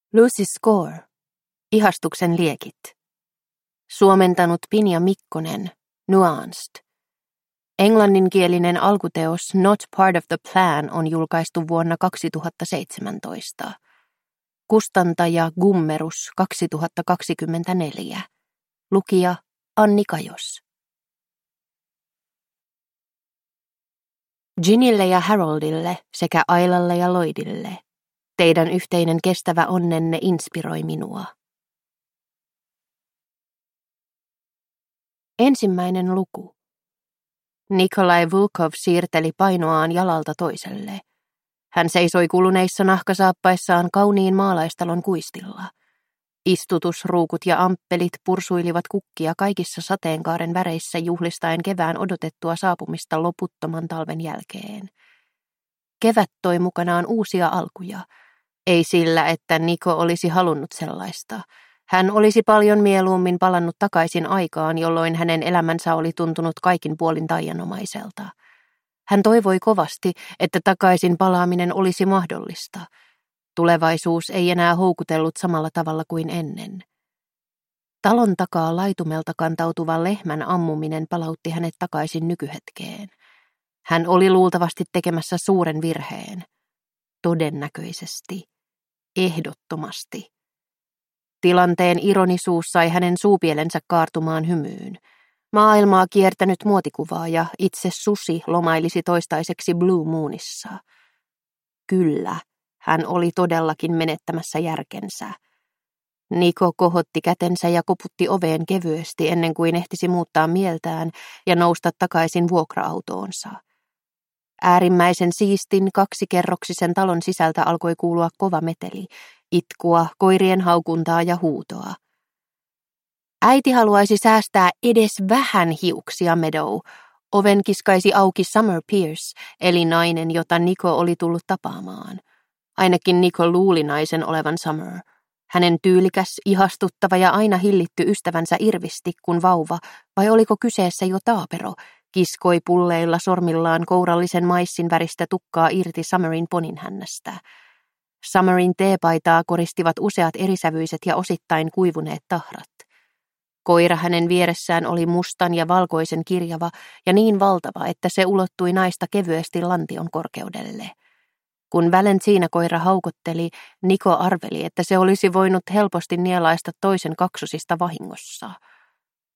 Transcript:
Lucy Score, ihastuksen liekit. Suomentanut Pinja Mikkonen, Nuanced. Englanninkielinen alkuteos Not Part of the Plan on julkaistu vuonna 2017. Kustantaja Gummerus 2024. Lukija Anni Kajos. Ginille ja Haroldille sekä Ailalle ja Lloydille. Teidän yhteinen kestävä onnenne inspiroi minua. Ensimmäinen luku. Nikolai Volkov siirteli painoaan jalalta toiselle. Hän seisoi kuluneissa nahkasaappaissaan kauniin maalaistalon kuistilla. Istutusruukut ja amppelit pursuilivat kukkia kaikissa sateenkaaren väreissä juhlistaen kevään odotettua saapumista loputtoman talven jälkeen. Kevät toi mukanaan uusia alkuja. Ei sillä, että Niko olisi halunnut sellaista. Hän olisi paljon mieluummin palannut takaisin aikaan, jolloin hänen elämänsä oli tuntunut kaikin puolin taianomaiselta. Hän toivoi kovasti, että takaisin palaaminen olisi mahdollista. Tulevaisuus ei enää houkutellut samalla tavalla kuin ennen. Talon takaa laitumelta kantautuva lehmän ammuminen palautti hänet takaisin nykyhetkeen. Hän oli luultavasti tekemässä suuren virheen. Todennäköisesti. Ehdottomasti. Tilanteen ironisuus sai hänen suupielensä kaartumaan hymyyn. Maailmaa kiertänyt muotikuvaa ja itse susi lomailisi toistaiseksi Blue Moonissa. Kyllä, hän oli todellakin menettämässä järkensä. Niko kohotti kätensä ja koputti oveen kevyesti ennen kuin ehtisi muuttaa mieltään ja nousta takaisin vuokra-autoonsa. Äärimmäisen siistin kaksikerroksisen talon sisältä alkoi kuulua kova meteli, itkua, koirien haukuntaa ja huutoa. Äiti haluaisi säästää edes vähän hiuksia, Meadow. Oven kiskaisi auki Summer Pierce, eli nainen, jota Niko oli tullut tapaamaan. Ainakin Niko luuli naisen olevan Summer. Hänen tyylikäs, ihastuttava ja aina hillitty ystävänsä irvisti, kun vauva, vai oliko kyseessä jo taapero, kiskoi pulleilla sormillaan kourallisen maissin väristä tukkaa irti Summerin poninhännästä. Summerin teepaitaa koristivat useat erisävyiset ja osittain kuivuneet tahrat. Koira hänen vieressään oli mustan ja valkoisen kirjava ja niin valtava, että se ulottui naista kevyesti lantion korkeudelle. Kun Valentina-koira haukotteli, Niko arveli, että se olisi voinut helposti nielaista toisen kaksosista vahingossa.